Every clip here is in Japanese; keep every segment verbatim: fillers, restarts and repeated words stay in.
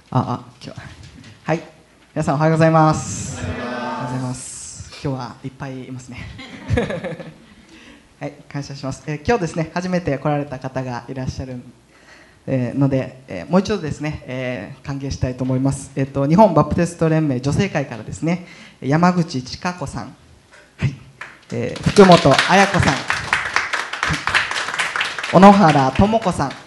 ああ今日はい、皆さんおはようございます。おはようございます。今日はいっぱいいますねはい、感謝します。えー、今日ですね、初めて来られた方がいらっしゃる、えー、ので、えー、もう一度ですね、えー、歓迎したいと思います。えー、と日本バプテスト連盟女性会からですね、山口千佳子さん、はい、えー、福本彩子さん、小野原智子さん、はい、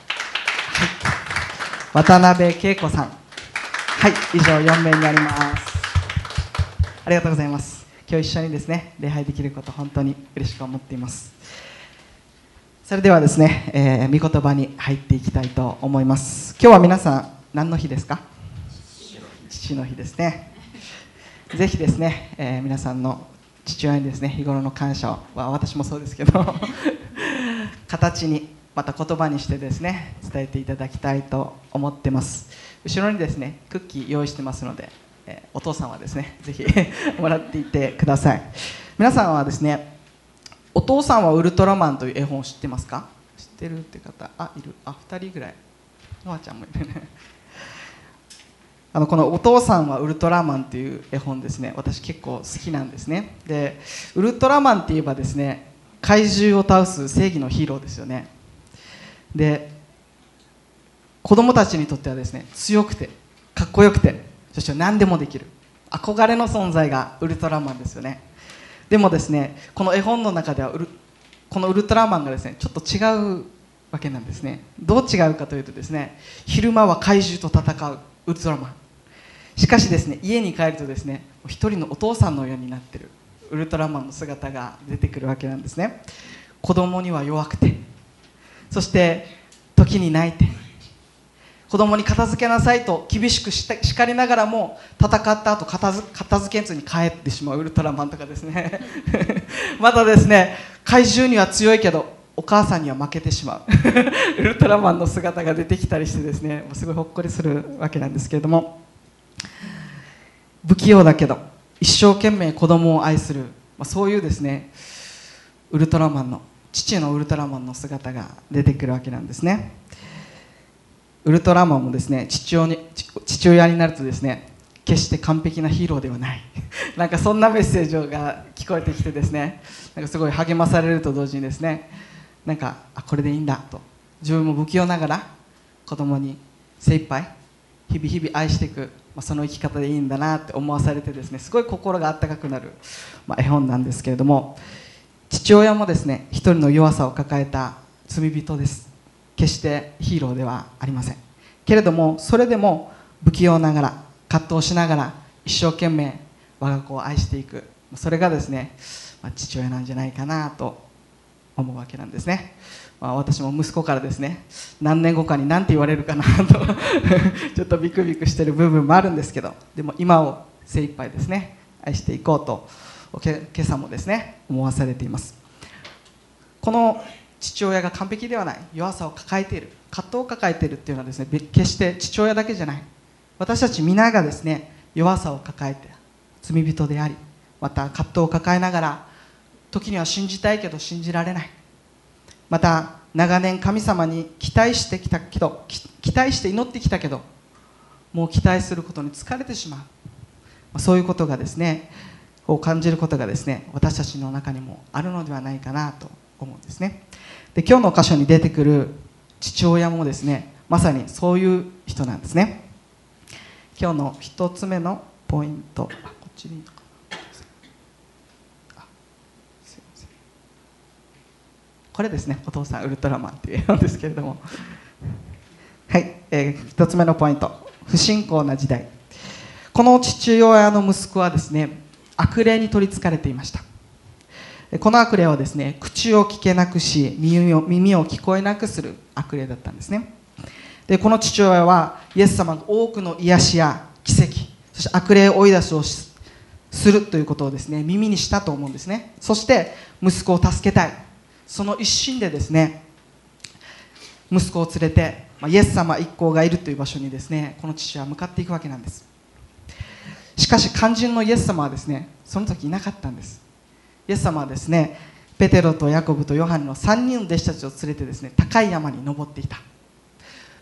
渡辺恵子さん、はい、以上よんめいになります。ありがとうございます。今日一緒にですね、礼拝できること本当に嬉しく思っています。それではですね、えー、御言葉に入っていきたいと思います。今日は皆さん何の日ですか？父の日ですね。ぜひですね、えー、皆さんの父親にですね、日頃の感謝は、私もそうですけど形にまた言葉にしてですね、伝えていただきたいと思ってます。後ろにですね、クッキー用意してますので、えー、お父さんはですね、ぜひもらっていってください。皆さんはですね、お父さんはウルトラマンという絵本を知ってますか？知ってるって方、あ、いる、あ、ふたりぐらい、ノアちゃんもいるねあのこのお父さんはウルトラマンという絵本ですね、私結構好きなんですね。で、ウルトラマンって言えばですね、怪獣を倒す正義のヒーローですよね。で、子供たちにとってはですね、強くてかっこよくて、そして何でもできる憧れの存在がウルトラマンですよね。でもですね、この絵本の中ではウルこのウルトラマンがですね、ちょっと違うわけなんですね。どう違うかというとですね、昼間は怪獣と戦うウルトラマン、しかしですね、家に帰るとですね、一人のお父さんのようになっているウルトラマンの姿が出てくるわけなんですね。子供には弱くて、そして時に泣いて、子供に片付けなさいと厳しく叱りながらも、戦った後片付片付けずに帰ってしまうウルトラマンとかですねまたですね、怪獣には強いけどお母さんには負けてしまうウルトラマンの姿が出てきたりしてですね、すごいほっこりするわけなんですけれども、不器用だけど一生懸命子供を愛する、まあ、そういうですね、ウルトラマンの父のウルトラマンの姿が出てくるわけなんですね。ウルトラマンもですね、父親に、父親になるとですね、決して完璧なヒーローではないなんかそんなメッセージが聞こえてきてですね、なんかすごい励まされると同時にですね、なんかあこれでいいんだと、自分も不器用ながら子供に精一杯日々日々愛していく、まあ、その生き方でいいんだなって思わされてですね、すごい心が温かくなる、まあ、絵本なんですけれども、父親もですね、一人の弱さを抱えた罪人です。決してヒーローではありませんけれども、それでも不器用ながら葛藤しながら一生懸命我が子を愛していく、それがですね、まあ、父親なんじゃないかなと思うわけなんですね。まあ、私も息子からですね、何年後かに何て言われるかなとちょっとビクビクしてる部分もあるんですけど、でも今を精一杯ですね、愛していこうと今朝もですね、思わされています。この父親が完璧ではない、弱さを抱えている、葛藤を抱えているっていうのはですね、決して父親だけじゃない、私たち皆がですね、弱さを抱えて罪人であり、また葛藤を抱えながら時には信じたいけど信じられない、また長年神様に期待してきたけど期待して祈ってきたけど、もう期待することに疲れてしまう、そういうことがですねを感じることがですね、私たちの中にもあるのではないかなと思うんですね。で、今日の箇所に出てくる父親もですね、まさにそういう人なんですね。今日の一つ目のポイント、あ、こっちにいいのかな、あ、すいません、これですね、お父さんウルトラマンっていう絵本ですけれどもはい、えー、一つ目のポイント、不信仰な時代。この父親の息子はですね、悪霊に取りつかれていました。この悪霊はですね、口を聞けなくし、耳を、耳を聞こえなくする悪霊だったんですね。で、この父親はイエス様が多くの癒しや奇跡、そして悪霊追い出しをするということをですね、耳にしたと思うんですね。そして息子を助けたい、その一心でですね、息子を連れて、まあ、イエス様一行がいるという場所にですね、この父は向かっていくわけなんです。しかし肝心のイエス様はですね、その時いなかったんです。イエス様はですね、ペテロとヤコブとヨハネのさんにんの弟子たちを連れてですね、高い山に登っていた。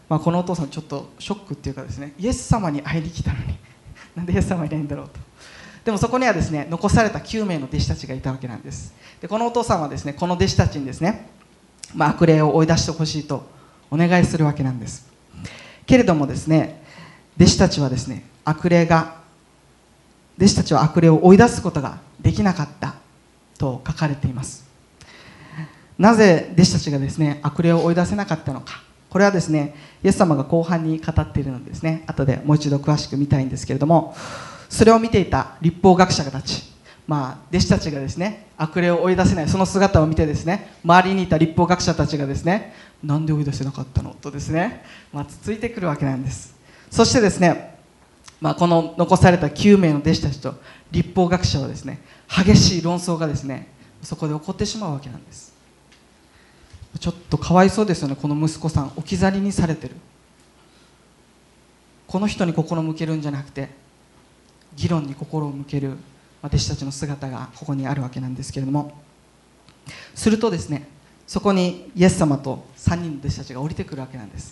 まあ、このお父さんちょっとショックっていうかですね、イエス様に会いに来たのになんでイエス様いないんだろうと。でもそこにはですね、残されたきゅうめいの弟子たちがいたわけなんです。でこのお父さんはですね、この弟子たちにですね、まあ、悪霊を追い出してほしいとお願いするわけなんです。けれどもですね、弟子たちはですね、悪霊が弟子たちは悪霊を追い出すことができなかったと書かれています。なぜ弟子たちがですね、悪霊を追い出せなかったのか、これはですね、イエス様が後半に語っているのでですね、後でもう一度詳しく見たいんですけれども、それを見ていた立法学者たち、まあ、弟子たちがですね、悪霊を追い出せないその姿を見てですね、周りにいた立法学者たちがですね、なんで追い出せなかったのとですね、まあ、つついてくるわけなんです。そしてですね、まあ、この残されたきゅうめいの弟子たちと立法学者はですね、激しい論争がですね、そこで起こってしまうわけなんです。ちょっとかわいそうですよね。この息子さん置き去りにされてる。この人に心を向けるんじゃなくて議論に心を向ける弟子たちの姿がここにあるわけなんですけれども、するとですね、そこにイエス様とさんにんの弟子たちが降りてくるわけなんです。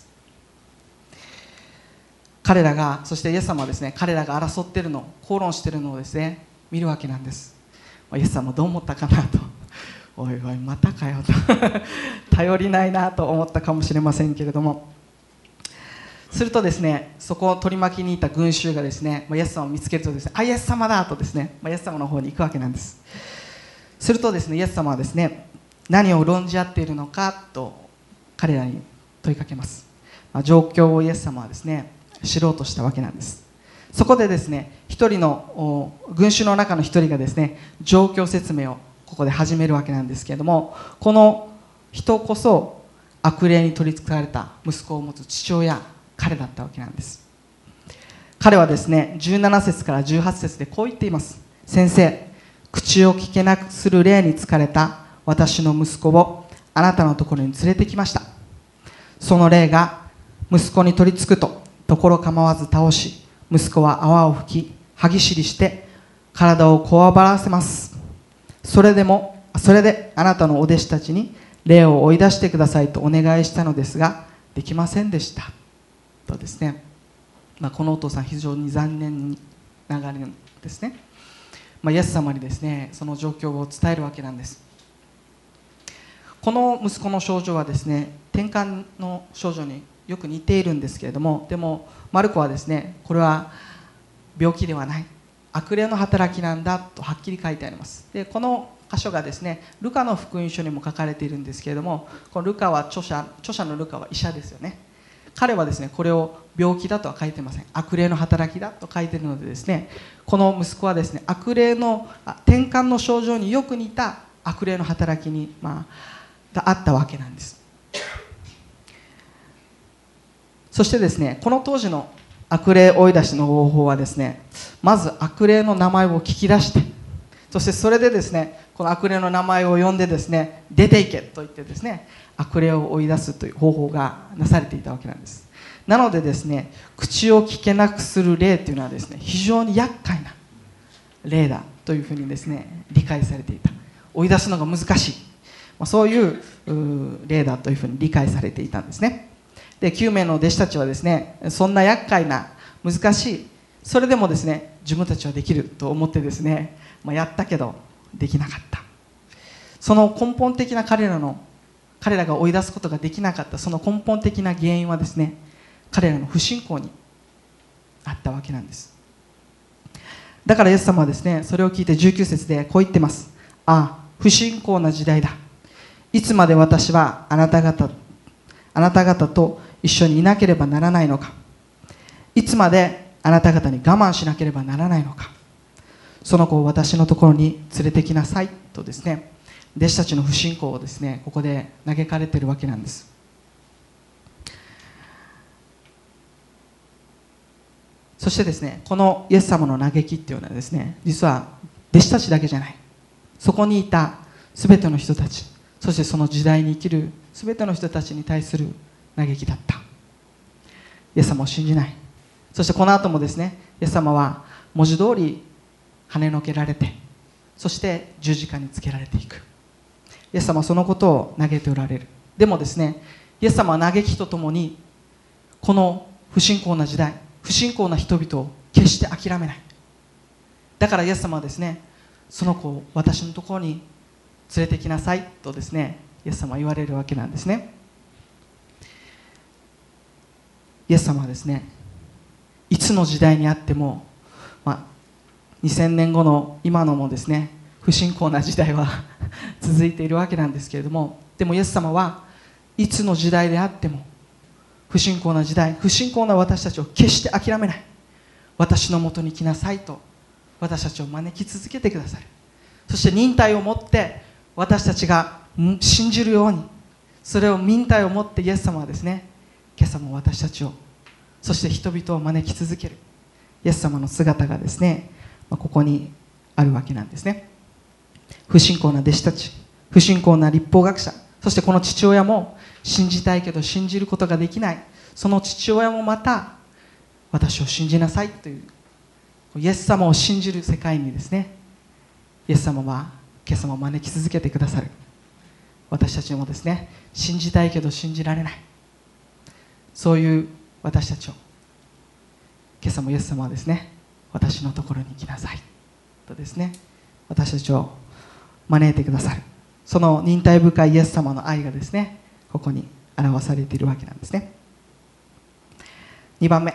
彼らが、そしてイエス様はですね、彼らが争っているの、口論しているのをですね、見るわけなんです。イエス様どう思ったかなと、おいおいまたかよと頼りないなと思ったかもしれませんけれども、するとですね、そこを取り巻きにいた群衆がですね、イエス様を見つけるとですね、あ、イエス様だとですね、イエス様の方に行くわけなんです。するとですね、イエス様はですね、何を論じ合っているのかと彼らに問いかけます。まあ、状況をイエス様はですね、知ろうとしたわけなんです。そこでですね、一人の群衆の中の一人がですね、状況説明をここで始めるわけなんですけれども、この人こそ悪霊に取りつかれた息子を持つ父親、彼だったわけなんです。彼はですね、じゅうなな節からじゅうはち節でこう言っています。先生、口を聞けなくする霊に疲れた私の息子をあなたのところに連れてきました。その霊が息子に取りつくとところ構わず倒し、息子は泡を吹き歯ぎしりして体をこわばらせます。それでもそれであなたのお弟子たちに霊を追い出してくださいとお願いしたのですができませんでしたとですね、まあ、このお父さん非常に残念ながらですね、まあ、イエス様にですね、その状況を伝えるわけなんです。この息子の症状はですね、転換の症状によく似ているんですけれども、でもマルコはですね、これは病気ではない、悪霊の働きなんだとはっきり書いてあります。でこの箇所がですね、ルカの福音書にも書かれているんですけれども、このルカは著者著者のルカは医者ですよね。彼はですね、これを病気だとは書いてません。悪霊の働きだと書いているのでですね、この息子はですね、悪霊の転換の症状によく似た悪霊の働きに、まあ、があったわけなんです。そしてですね、この当時の悪霊追い出しの方法はですね、まず悪霊の名前を聞き出して、そしてそれでですね、この悪霊の名前を呼んでですね、出ていけと言ってですね、悪霊を追い出すという方法がなされていたわけなんです。なのでですね、口を聞けなくする霊というのはですね、非常に厄介な霊だというふうにですね、理解されていた。追い出すのが難しい、まあ、そういう霊だというふうに理解されていたんですね。できゅうめいの弟子たちはですね、そんな厄介な難しい、それでもですね、自分たちはできると思ってですね、まあ、やったけどできなかった。その根本的な彼らの彼らが追い出すことができなかったその根本的な原因はですね、彼らの不信仰にあったわけなんです。だからイエス様はですね、それを聞いてじゅうきゅう節でこう言ってます。ああ、不信仰な時代だ。いつまで私はあなた方あなた方と一緒にいなければならないのか。いつまであなた方に我慢しなければならないのか。その子を私のところに連れてきなさいとですね、弟子たちの不信仰をですね、ここで嘆かれているわけなんです。そしてですね、このイエス様の嘆きっていうのはですね、実は弟子たちだけじゃない、そこにいた全ての人たち、そしてその時代に生きる全ての人たちに対する嘆きだった。イエス様を信じない。そしてこの後もですね、イエス様は文字通り跳ねのけられて、そして十字架につけられていく。イエス様はそのことを嘆いておられる。でもですね、イエス様は嘆きとともにこの不信仰な時代、不信仰な人々を決して諦めない。だからイエス様はですね、その子を私のところに連れてきなさいとですね、イエス様は言われるわけなんですね。イエス様はですね、いつの時代にあっても、まあ、にせんねんごの今のもですね、不信仰な時代は続いているわけなんですけれども、でもイエス様はいつの時代であっても、不信仰な時代、不信仰な私たちを決して諦めない。私のもとに来なさいと私たちを招き続けてくださる。そして忍耐を持って私たちが信じるように、それを忍耐を持ってイエス様はですね、今朝も私たちを、そして人々を招き続けるイエス様の姿がですね、ここにあるわけなんですね。不信仰な弟子たち、不信仰な律法学者、そしてこの父親も信じたいけど信じることができない、その父親もまた私を信じなさいという、イエス様を信じる世界にですね、イエス様は今朝も招き続けてくださる。私たちもですね、信じたいけど信じられない、そういう私たちを今朝もイエス様はですね、私のところに来なさいとですね、私たちを招いてくださる。その忍耐深いイエス様の愛がですね、ここに表されているわけなんですね。にばんめ、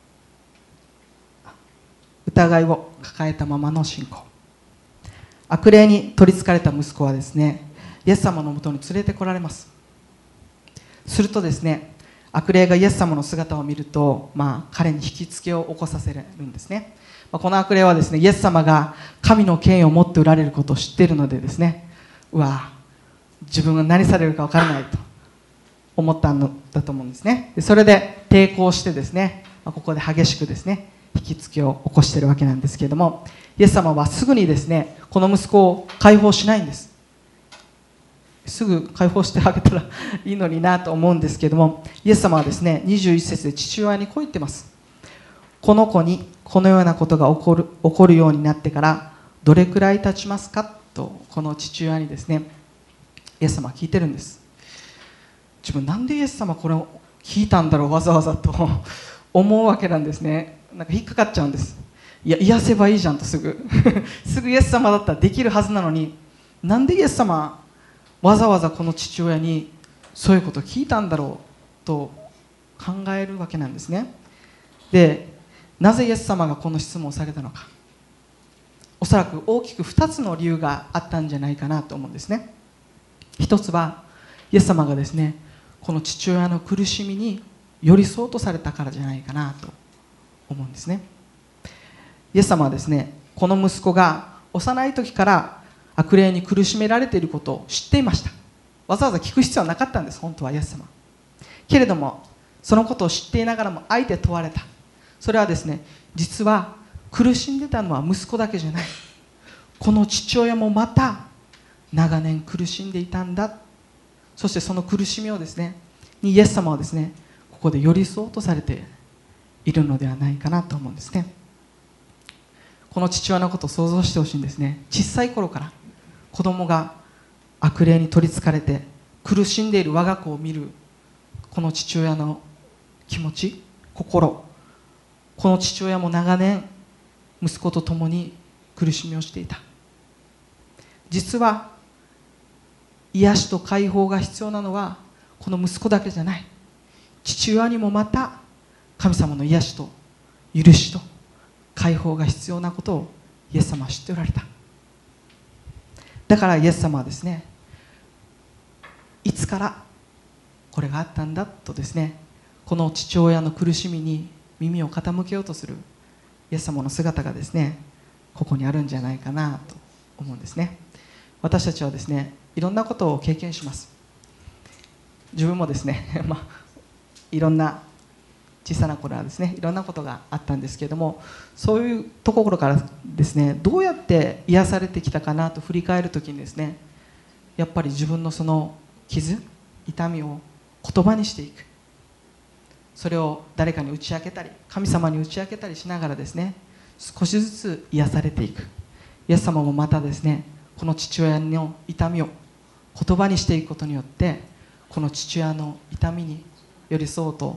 疑いを抱えたままの信仰。悪霊に取りつかれた息子はですね、イエス様のもとに連れてこられます。するとですね、悪霊がイエス様の姿を見ると、まあ、彼に引きつけを起こさせるんですね。まあ、この悪霊はですね、イエス様が神の権威を持っておられることを知っているのでですね、うわ、自分が何されるか分からないと思ったのだと思うんですね。でそれで抵抗してですね、まあ、ここで激しくですね、引きつけを起こしているわけなんですけれども、イエス様はすぐにですね、この息子を解放しないんです。すぐ解放してあげたらいいのになと思うんですけれども、イエス様はですね、にじゅういっ節で父親にこう言ってます。この子にこのようなことが起こる、起こるようになってからどれくらい経ちますかと、この父親にですね、イエス様は聞いてるんです。自分なんでイエス様これを聞いたんだろう、わざわざと思うわけなんですね。なんか引っかかっちゃうんです。いや、癒せばいいじゃんと、すぐすぐイエス様だったらできるはずなのに、なんでイエス様わざわざこの父親にそういうことを聞いたんだろうと考えるわけなんですね。で、なぜイエス様がこの質問をされたのか、おそらく大きくふたつの理由があったんじゃないかなと思うんですね。一つはイエス様がですね、この父親の苦しみに寄り添おうとされたからじゃないかなと思うんですね。イエス様はですね、この息子が幼い時から悪霊に苦しめられていることを知っていました。わざわざ聞く必要はなかったんです、本当はイエス様。けれどもそのことを知っていながらもあえて問われた。それはですね、実は苦しんでたのは息子だけじゃない、この父親もまた長年苦しんでいたんだ。そしてその苦しみをですね、にイエス様はですね、ここで寄り添おうとされているのではないかなと思うんですね。この父親のことを想像してほしいんですね。小さい頃から子供が悪霊に取りつかれて苦しんでいる我が子を見るこの父親の気持ち、心、この父親も長年息子と共に苦しみをしていた。実は癒しと解放が必要なのはこの息子だけじゃない、父親にもまた神様の癒しと許しと解放が必要なことをイエス様は知っておられた。だからイエス様はですね、いつからこれがあったんだとですね、この父親の苦しみに耳を傾けようとするイエス様の姿がですね、ここにあるんじゃないかなと思うんですね。私たちはですね、いろんなことを経験します。自分もですね、まあ、いろんな小さな頃はですね、いろんなことがあったんですけれども、そういうところからですね、どうやって癒されてきたかなと振り返るときにですね、やっぱり自分のその傷、痛みを言葉にしていく、それを誰かに打ち明けたり神様に打ち明けたりしながらですね、少しずつ癒されていく。イエス様もまたですね、この父親の痛みを言葉にしていくことによって、この父親の痛みに寄り添おうと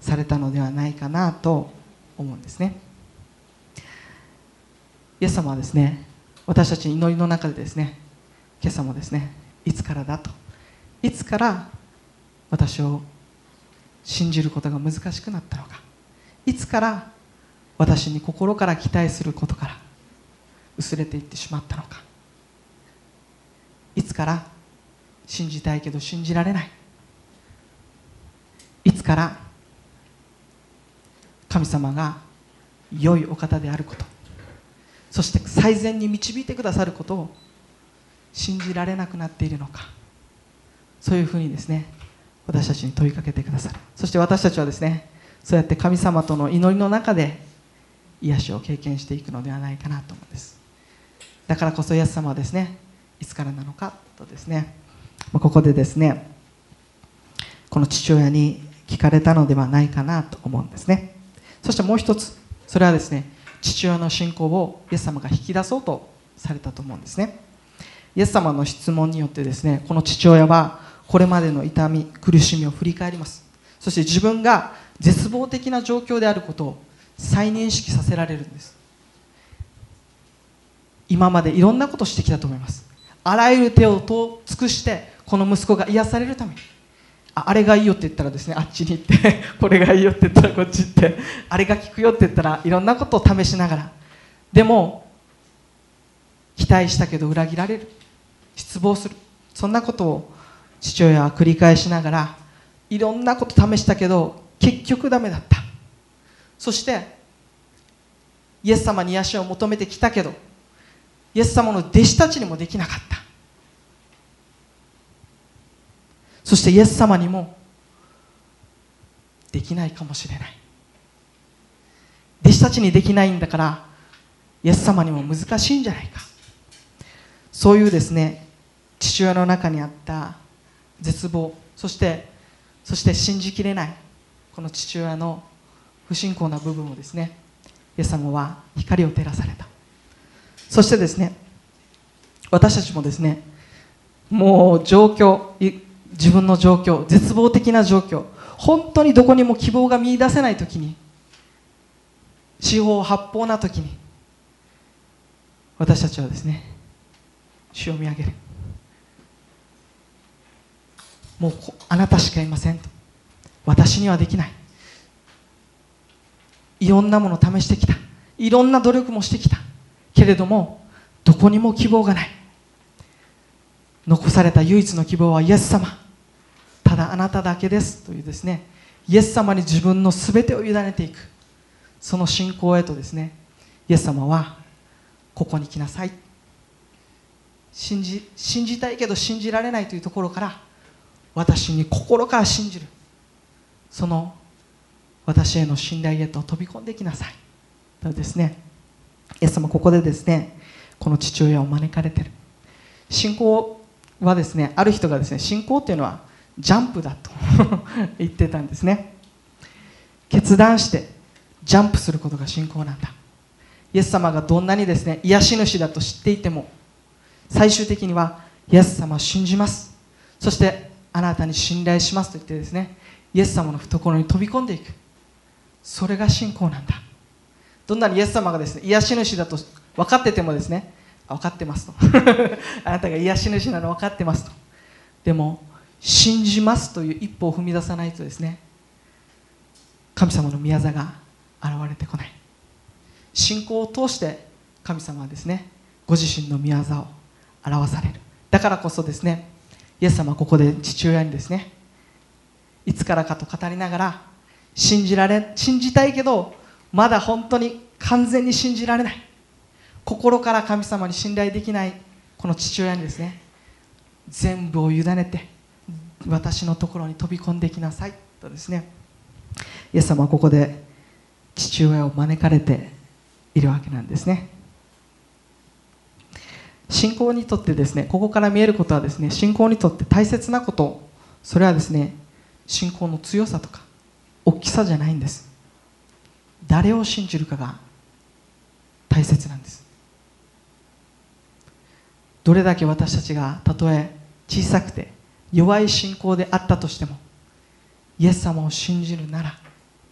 されたのではないかなと思うんですね。イエス様はですね、私たちの祈りの中でですね、今朝もですね、いつからだと、いつから私を信じることが難しくなったのか、いつから私に心から期待することから薄れていってしまったのか、いつから信じたいけど信じられない、いつから神様が良いお方であること、そして最善に導いてくださることを信じられなくなっているのか、そういうふうにですね、私たちに問いかけてくださる。そして私たちはですね、そうやって神様との祈りの中で癒しを経験していくのではないかなと思うんです。だからこそイエス様はですね、いつからなのかとですね、ここでですね、この父親に聞かれたのではないかなと思うんですね。そしてもう一つ、それはですね、父親の信仰をイエス様が引き出そうとされたと思うんですね。イエス様の質問によってですね、この父親はこれまでの痛み、苦しみを振り返ります。そして自分が絶望的な状況であることを再認識させられるんです。今までいろんなことをしてきたと思います。あらゆる手を尽くしてこの息子が癒されるために、 あ, あれがいいよって言ったらですね、あっちに行ってこれがいいよって言ったらこっち行って、あれが効くよって言ったらいろんなことを試しながら、でも期待したけど裏切られる、失望する、そんなことを父親は繰り返しながら、いろんなこと試したけど結局ダメだった。そしてイエス様に癒しを求めてきたけど、イエス様の弟子たちにもできなかった。そしてイエス様にもできないかもしれない。弟子たちにできないんだからイエス様にも難しいんじゃないか、そういうですね、父親の中にあった絶望、そしてそして信じきれないこの父親の不信仰な部分をですね、イエス様は光を照らされた。そしてですね、私たちもですね、もう状況、自分の状況、絶望的な状況、本当にどこにも希望が見出せないときに、四方八方なときに、私たちはですね、主を見上げる。もうあなたしかいませんと、私にはできない、いろんなものを試してきた、いろんな努力もしてきたけれどもどこにも希望がない。残された唯一の希望はイエス様、ただあなただけですというですね、イエス様に自分のすべてを委ねていく、その信仰へとですね、イエス様はここに来なさい、信じ、信じたいけど信じられないというところから、私に心から信じる、その私への信頼へと飛び込んできなさいとですね、イエス様ここでですね、この父親を招かれている。信仰はですね、ある人がですね、信仰っていうのはジャンプだと言ってたんですね。決断してジャンプすることが信仰なんだ。イエス様がどんなにですね、癒し主だと知っていても、最終的にはイエス様を信じます、そしてあなたに信頼しますと言ってですね、イエス様の懐に飛び込んでいく、それが信仰なんだ。どんなにイエス様がですね、癒し主だと分かっててもですね、分かってますとあなたが癒し主なの分かってますと、でも信じますという一歩を踏み出さないとですね、神様の御業が現れてこない。信仰を通して神様はですね、ご自身の御業を表される。だからこそですね、イエス様はここで父親にですね、いつからかと語りながら、信じられ信じたいけどまだ本当に完全に信じられない、心から神様に信頼できないこの父親にですね、全部を委ねて私のところに飛び込んできなさいとですね、イエス様はここで父親を招かれているわけなんですね。信仰にとってですね、ここから見えることはですね、信仰にとって大切なこと、それはですね、信仰の強さとか大きさじゃないんです。誰を信じるかが大切なんです。どれだけ私たちがたとえ小さくて弱い信仰であったとしても、イエス様を信じるなら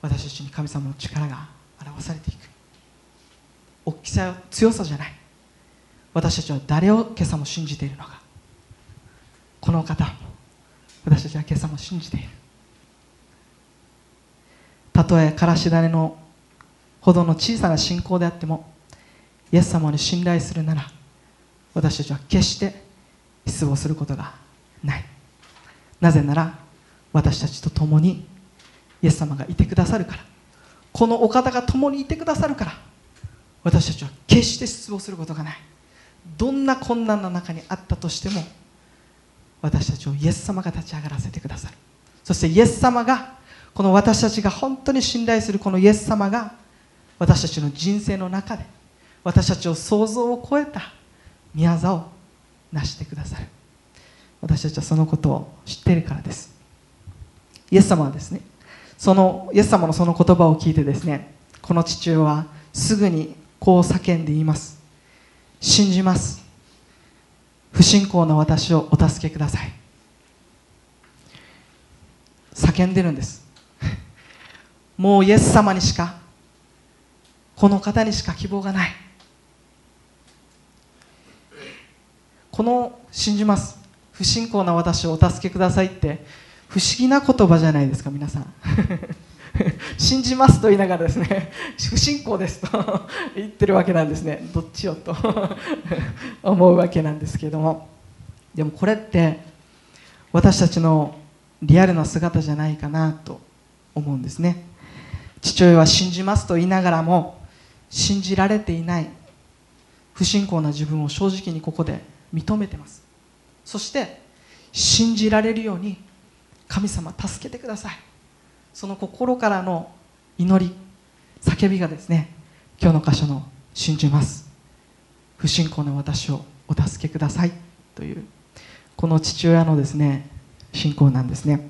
私たちに神様の力が表されていく。大きさや強さじゃない。私たちは誰を今朝も信じているのか。この方を私たちは今朝も信じている。たとえからし種のほどの小さな信仰であっても、イエス様に信頼するなら、私たちは決して失望することがない。なぜなら私たちと共にイエス様がいてくださるから。このお方が共にいてくださるから、私たちは決して失望することがない。どんな困難の中にあったとしても、私たちをイエス様が立ち上がらせてくださる。そしてイエス様が、この私たちが本当に信頼するこのイエス様が、私たちの人生の中で私たちを想像を超えた宮業を成してくださる。私たちはそのことを知っているからです。イエス様はですね、そのイエス様のその言葉を聞いてですね、この父親はすぐにこう叫んで言います。信じます。不信仰な私をお助けください。叫んでるんです。もうイエス様にしか、この方にしか希望がない。この信じます、不信仰な私をお助けくださいって不思議な言葉じゃないですか、皆さん。信じますと言いながらですね、不信仰ですと言ってるわけなんですね。どっちよと思うわけなんですけれども、でもこれって私たちのリアルな姿じゃないかなと思うんですね。父親は信じますと言いながらも、信じられていない不信仰な自分を正直にここで認めてます。そして信じられるように、神様助けてください、その心からの祈り、叫びがですね、今日の箇所の信じます、不信仰な私をお助けくださいという、この父親のですね、信仰なんですね。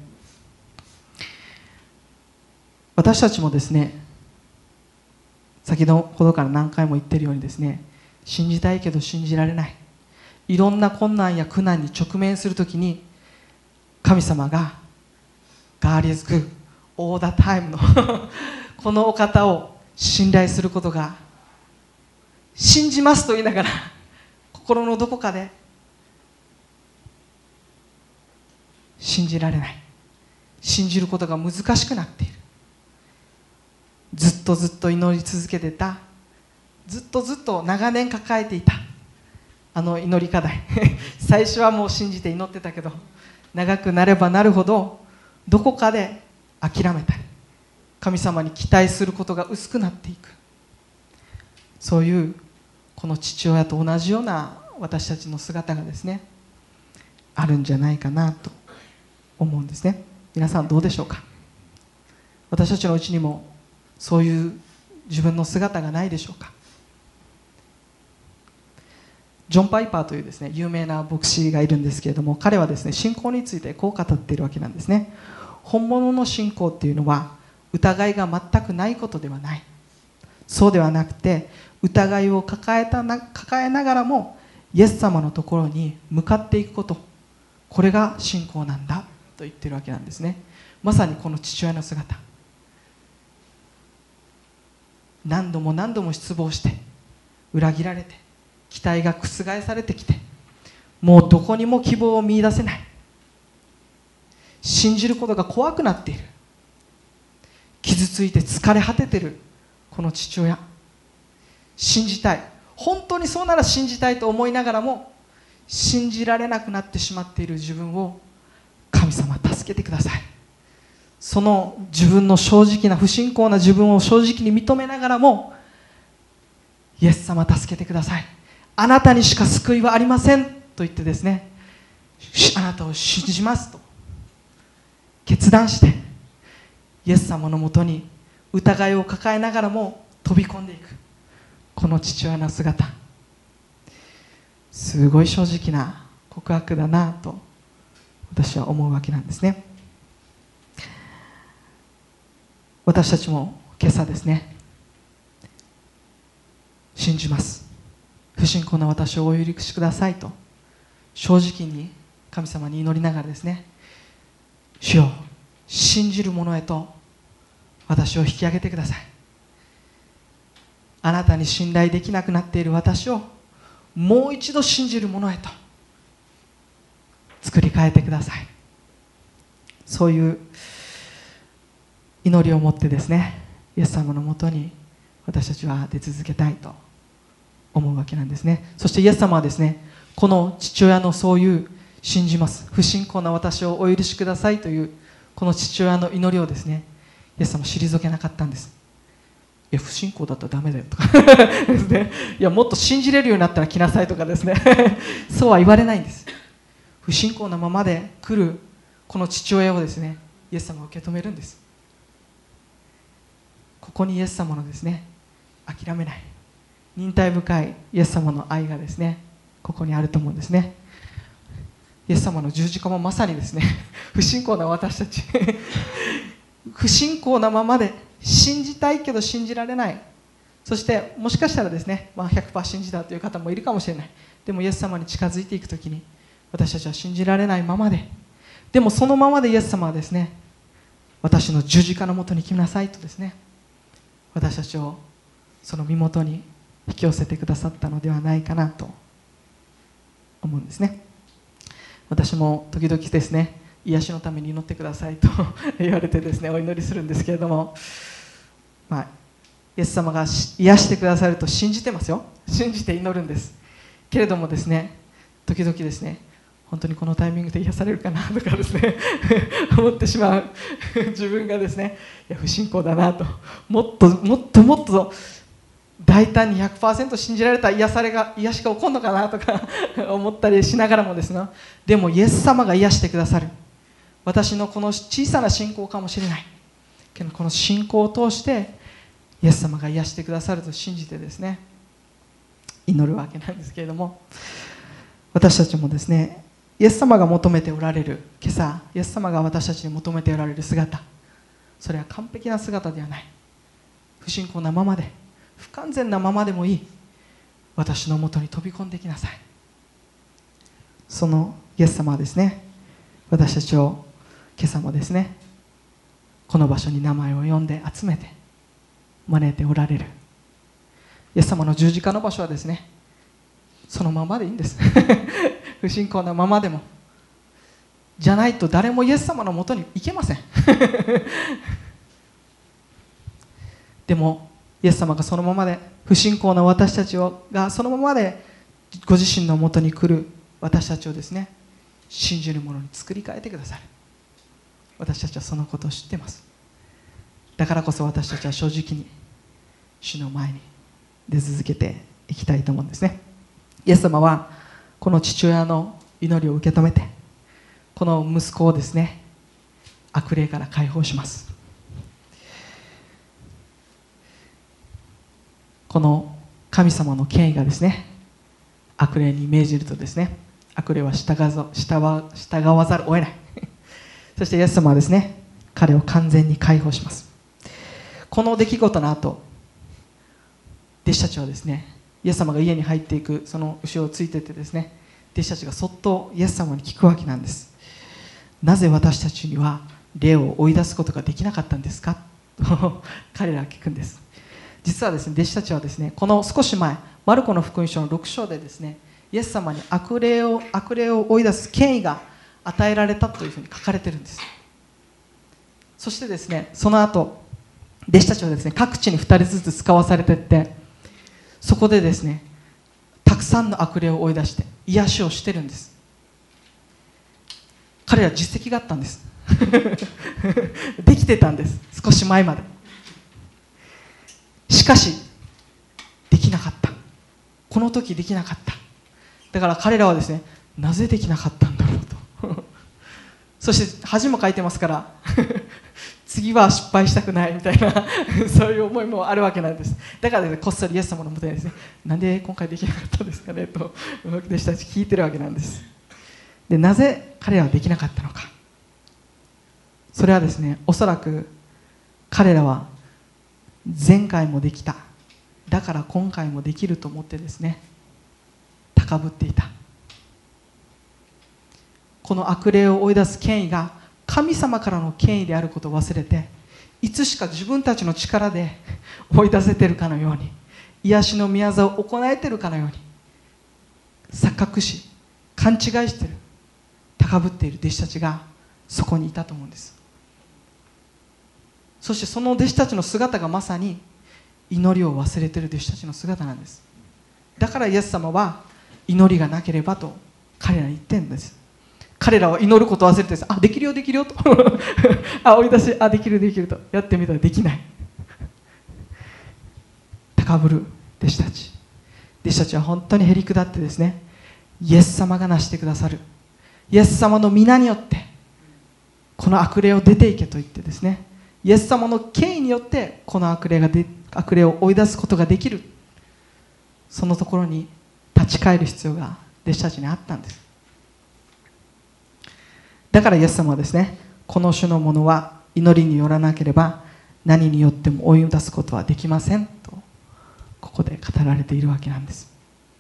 私たちもですね、先ほどから何回も言っているようにですね、信じたいけど信じられない、いろんな困難や苦難に直面するときに、神様が God is good all the time のこのお方を信頼することが、信じますと言いながら心のどこかで信じられない、信じることが難しくなっている。ずっとずっと祈り続けてた、ずっとずっと長年抱えていたあの祈り課題最初はもう信じて祈ってたけど、長くなればなるほどどこかで諦めたり、神様に期待することが薄くなっていく。そういうこの父親と同じような私たちの姿がですね、あるんじゃないかなと思うんですね。皆さんどうでしょうか。私たちのうちにもそういう自分の姿がないでしょうか。ジョン・パイパーというですね、有名な牧師がいるんですけれども、彼はですね、信仰についてこう語っているわけなんですね。本物の信仰っていうのは疑いが全くないことではない。そうではなくて、疑いを抱えたな抱えながらもイエス様のところに向かっていくこと、これが信仰なんだと言っているわけなんですね。まさにこの父親の姿、何度も何度も失望して裏切られて期待が覆されてきて、もうどこにも希望を見出せない、信じることが怖くなっている、傷ついて疲れ果てているこの父親、信じたい、本当にそうなら信じたいと思いながらも信じられなくなってしまっている自分を神様助けてください。その自分の正直な不信仰な自分を正直に認めながらも、イエス様助けてください、あなたにしか救いはありませんと言ってですね、あなたを信じますと決断して、イエス様のもとに疑いを抱えながらも飛び込んでいく、この父親の姿、すごい正直な告白だなと私は思うわけなんですね。私たちも今朝ですね、信じます、不信仰な私をお許しくださいと正直に神様に祈りながらですね、主よ、信じる者へと私を引き上げてください。あなたに信頼できなくなっている私をもう一度信じるものへと作り変えてください。そういう祈りを持ってですね、イエス様のもとに私たちは出続けたいと思うわけなんですね。そしてイエス様はですね、この父親のそういう信じます、不信仰な私をお許しくださいというこの父親の祈りをですね、イエス様は退けなかったんです。いや不信仰だったらダメだよとかですね、いやもっと信じれるようになったら来なさいとかですねそうは言われないんです。不信仰なままで来るこの父親をですね、イエス様は受け止めるんです。ここにイエス様のですね、諦めない忍耐深いイエス様の愛がですね、ここにあると思うんですね。イエス様の十字架もまさにですね不信仰な私たち不信仰なままで信じたいけど信じられない、そしてもしかしたらですね、まあ、ひゃくパーセント 信じたという方もいるかもしれない。でもイエス様に近づいていくときに私たちは信じられないままで、でもそのままでイエス様はですね、私の十字架のもとに来なさいとですね、私たちをその身元に引き寄せてくださったのではないかなと思うんですね。私も時々ですね、癒しのために祈ってくださいと言われてですね、お祈りするんですけれども、まあ、イエス様が癒してくださると信じてますよ。信じて祈るんですけれどもですね、時々ですね、本当にこのタイミングで癒されるかなとかですね思ってしまう自分がですね、いや不信仰だなと、もっともっともっと大胆に ひゃくパーセント 信じられた癒されが癒しが起こるのかなとか思ったりしながらもですね、でもイエス様が癒してくださる、私のこの小さな信仰かもしれないけど、この信仰を通してイエス様が癒してくださると信じてですね、祈るわけなんですけれども、私たちもですね、イエス様が求めておられる、今朝イエス様が私たちに求めておられる姿、それは完璧な姿ではない、不信仰なままで不完全なままでもいい、私のもとに飛び込んできなさい。そのイエス様はですね、私たちを今朝もですね、この場所に名前を呼んで集めて招いておられる。イエス様の十字架の場所はですね、そのままでいいんです不信仰なままでもじゃないと誰もイエス様のもとに行けませんでもイエス様がそのままで、不信仰な私たちをがそのままでご自身のもとに来る私たちをですね、信じる者に作り変えてくださる。私たちはそのことを知っています。だからこそ私たちは正直に主の前に出続けていきたいと思うんですね。イエス様はこの父親の祈りを受け止めて、この息子をですね、悪霊から解放します。この神様の権威がですね、悪霊に命じるとですね、悪霊は従わ、従わ、従わざるを得ないそしてイエス様はですね、彼を完全に解放します。この出来事の後、弟子たちはですね、イエス様が家に入っていくその後ろをついていってですね、弟子たちがそっとイエス様に聞くわけなんです。なぜ私たちには霊を追い出すことができなかったんですかと彼らは聞くんです。実はですね、弟子たちはですね、この少し前、マルコの福音書のろく章でですね、イエス様に悪霊を悪霊を追い出す権威が与えられたというふうに書かれているんです。そしてですね、その後弟子たちはですね、各地にふたりずつ使わされていって、そこでですね、たくさんの悪霊を追い出して癒しをしてるんです。彼ら実績があったんですできてたんです、少し前まで。しかしできなかった、この時できなかった。だから彼らはですね、なぜできなかったんだろうとそして恥もかいてますから次は失敗したくないみたいなそういう思いもあるわけなんです。だからですね、こっそりイエス様のもとにですね、なんで今回できなかったんですかねと弟子たち聞いてるわけなんです。で、なぜ彼らはできなかったのか、それはですね、おそらく彼らは前回もできた、だから今回もできると思ってですね、高ぶっていた。この悪霊を追い出す権威が神様からの権威であることを忘れて、 いつしか自分たちの力で追い出せているかのように、癒しの御業を行えているかのように錯覚し、勘違いしている、高ぶっている弟子たちがそこにいたと思うんです。そしてその弟子たちの姿がまさに祈りを忘れている弟子たちの姿なんです。だからイエス様は祈りがなければと彼らに言ってるんです。彼らは祈ることを忘れてです、あ、できるよできるよとあ、追い出し、あ、できるできるとやってみたらできない。高ぶる弟子たち弟子たちは本当にへりくだってですね、イエス様がなしてくださる、イエス様の皆によってこの悪霊を出ていけと言ってですね、イエス様の権威によってこの悪霊がで悪霊を追い出すことができる、そのところに立ち返る必要が弟子たちにあったんです。だからイエス様はですね、この種のものは祈りによらなければ何によっても追い出すことはできませんとここで語られているわけなんです。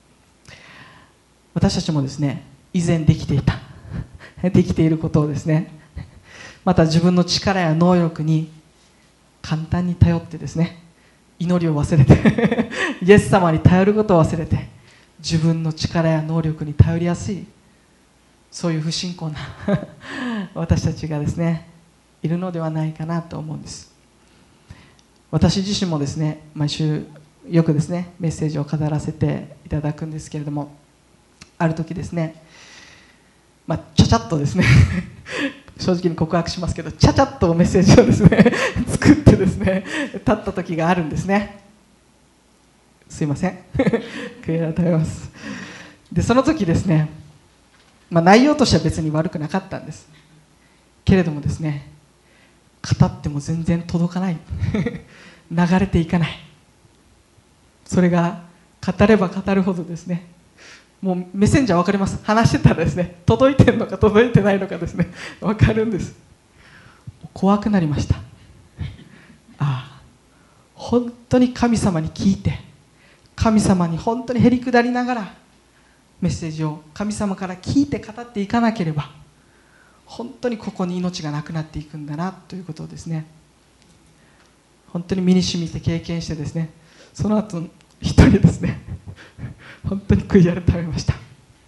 私たちもですね、以前できていたできていることをですね、また自分の力や能力に簡単に頼ってですね、祈りを忘れてイエス様に頼ることを忘れて自分の力や能力に頼りやすい、そういう不信仰な私たちがですねいるのではないかなと思うんです。私自身もですね、毎週よくですねメッセージを語らせていただくんですけれども、ある時ですね、まあ、ちゃちゃっとですね正直に告白しますけど、ちゃちゃっとメッセージをですね作ってですね立った時があるんですね。すいません悔い改めます。でその時ですね、まあ、内容としては別に悪くなかったんですけれどもですね、語っても全然届かない流れていかない。それが語れば語るほどですね、もうメッセンジャー分かります。話してたらですね、届いてるのか届いてないのかですね分かるんです。怖くなりました。ああ、本当に神様に聞いて、神様に本当にへりくだりながらメッセージを神様から聞いて語っていかなければ、本当にここに命がなくなっていくんだなということをですね、本当に身に染みて経験してですね、その後一人ですね本当に悔い改めました。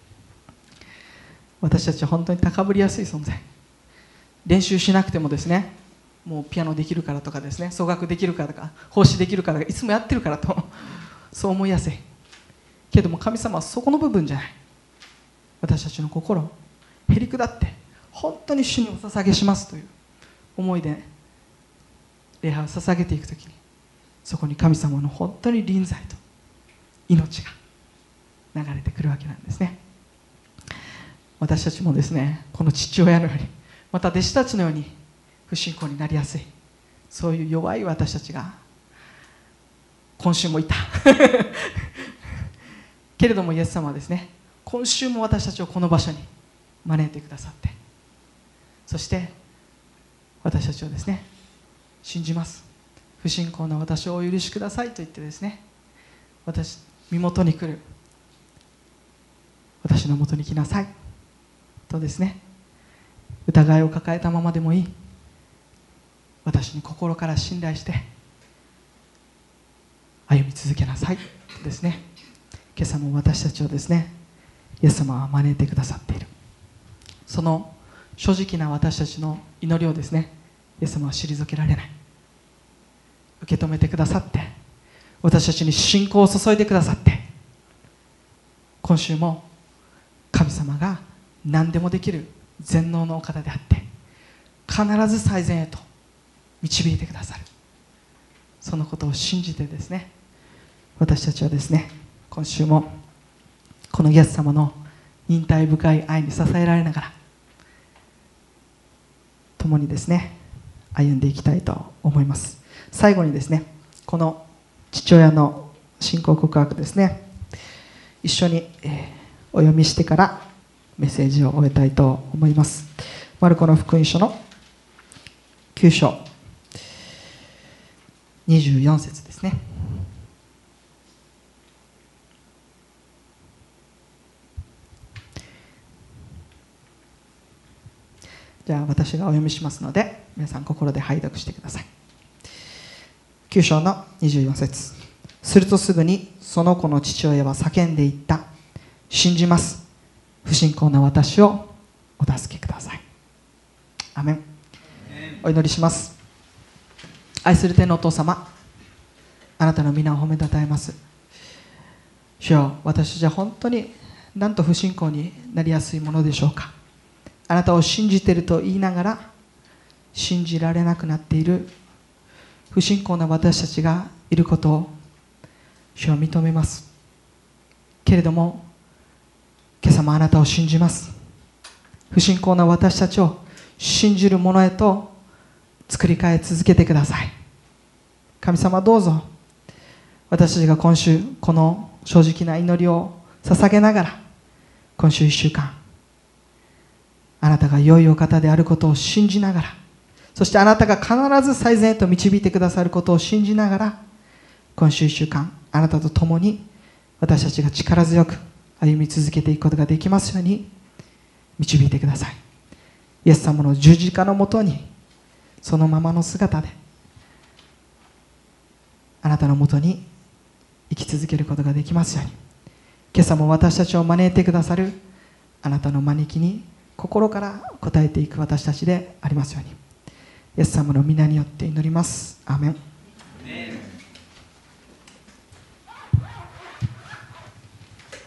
私たちは本当に高ぶりやすい存在、練習しなくてもですね、もうピアノできるからとかですね、奏楽できるからとか奉仕できるから、いつもやってるからとそう思いやすいけれども、神様はそこの部分じゃない。私たちの心をへりくだって本当に主にお捧げしますという思いで礼拝を捧げていくときに、そこに神様の本当に臨在と命が流れてくるわけなんですね。私たちもですね、この父親のように、また弟子たちのように不信仰になりやすい、そういう弱い私たちが今週もいたけれどもイエス様はですね、今週も私たちをこの場所に招いてくださって、そして私たちをですね、信じます、不信仰な私をお許しくださいと言ってですね、私身元に来る、私の元に来なさいとですね、疑いを抱えたままでもいい、私に心から信頼して歩み続けなさいとですね、今朝も私たちをですね、イエス様は招いてくださっている。その正直な私たちの祈りをですね、イエス様は退けられない、受け止めてくださって、私たちに信仰を注いでくださって、今週も神様が何でもできる全能のお方であって、必ず最善へと導いてくださる、そのことを信じてですね、私たちはですね、今週もこのイエス様の忍耐深い愛に支えられながら共にですね歩んでいきたいと思います。最後にですね、この父親の信仰告白ですね、一緒に、えー、お読みしてからメッセージを終えたいと思います。マルコの福音書のきゅう章にじゅうよん節ですね。じゃあ私がお読みしますので、皆さん心で拝読してください。 きゅう章のにじゅうよん節。するとすぐにその子の父親は叫んでいった。信じます。不信仰な私をお助けください。アメン。お祈りします。愛する天のお父様、あなたの皆を褒めたたえます。主よ、私じゃ本当になんと不信仰になりやすいものでしょうか。あなたを信じていると言いながら信じられなくなっている不信仰な私たちがいることを主は認めます。けれども今朝もあなたを信じます。不信仰な私たちを信じる者へと作り変え続けてください。神様、どうぞ私たちが今週この正直な祈りを捧げながら、今週いっしゅうかんあなたが良いお方であることを信じながら、そしてあなたが必ず最善へと導いてくださることを信じながら、今週いっしゅうかんあなたと共に私たちが力強く歩み続けていくことができますように導いてください。イエス様の十字架のもとにそのままの姿であなたのもとに生き続けることができますように、今朝も私たちを招いてくださるあなたの招きに心から応えていく私たちでありますように、イエス様の皆によって祈ります。アーメン。